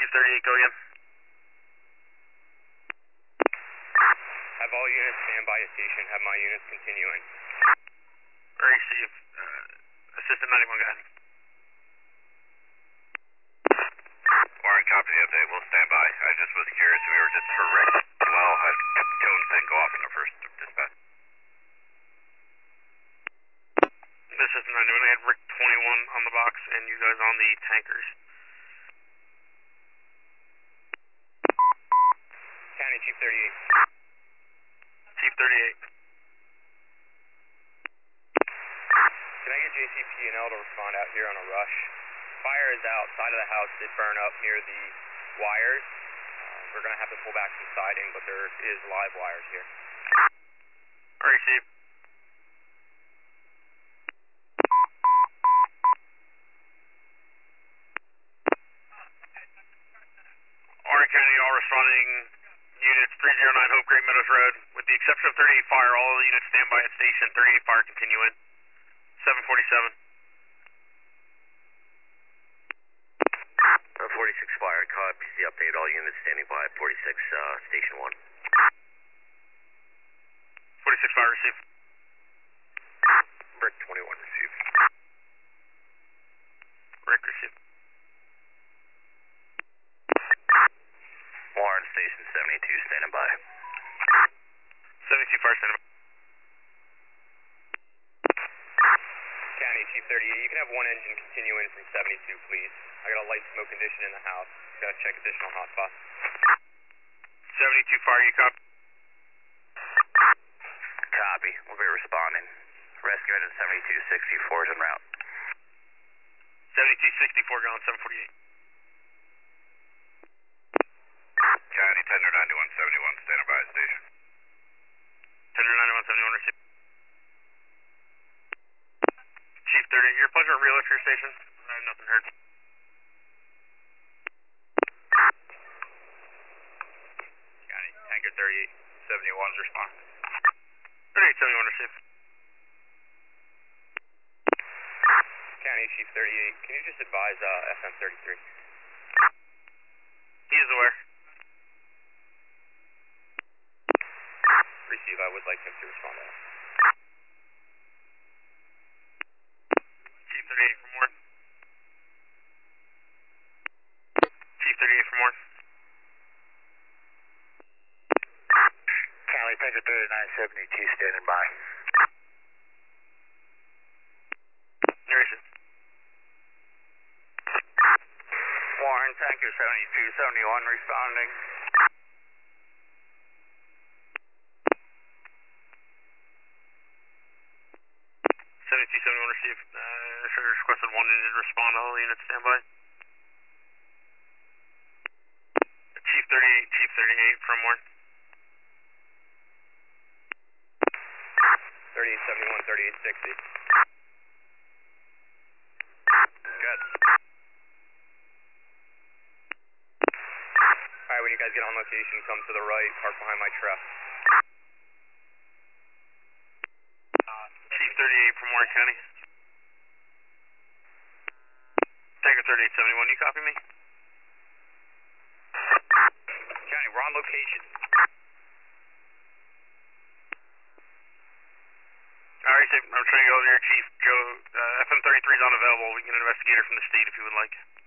Chief 38, go again. Have all units stand by at station. Have my units continuing. Receive. Assistant 91, go ahead. Warren, copy the update. We'll stand by. I just was curious. We were just for Rick. Well, Jones didn't go off in the first dispatch. This is 91. I had Rick 21 on the box and you guys on the tankers. County Chief 38. Chief 38. Can I get JCP&L to respond out here on a rush? Fire is outside of the house. Did burn up near the wires. We're going to have to pull back some siding, but there is live wires here. Receive. Orange County, all responding units 309 Hope Great Meadows Road. With the exception of 38 Fire, all the units stand by at station. 38 Fire continuing. 747. 46 Fire, copy the update. All units standing by at 46, Station 1. 46 Fire, receive. Brick 21, receive. Rick, receive. Warren, Station 72, standing by. 72 Fire, standing by. County Chief 38, you can have one engine continue in from 72, please. I got a light smoke condition in the house. Got to check additional hotspots. 72 Fire, you copy? Copy. We'll be responding. Rescue engine 7264 is en route. 7264 going 748. County tender 9171, standing by at station. Tender 9171, receive. Chief 30, your pleasure at real for your station. I have nothing heard. County, Tanker 3871 is responding. 3871, receive. County Chief 38, can you just advise FM 33? He is aware. Receive, I would like him to respond to that. Chief 38 for more. Chief 38 for more. County, Tanker 3972, standing by. Narration. Warren, Tanker 7271, responding. 7271, receive. Sir requested one unit respond. All units stand by. Chief 38, Chief 38 from Warren. 3871, 3860. Good. Alright, when you guys get on location, come to the right, park behind my truck. Chief 38 from Warren County. Tanker 3871, you copy me? County, we're on location. Alright, I'm trying to go over here, Chief. Joe, FM 33 is unavailable. We can get an investigator from the state if you would like.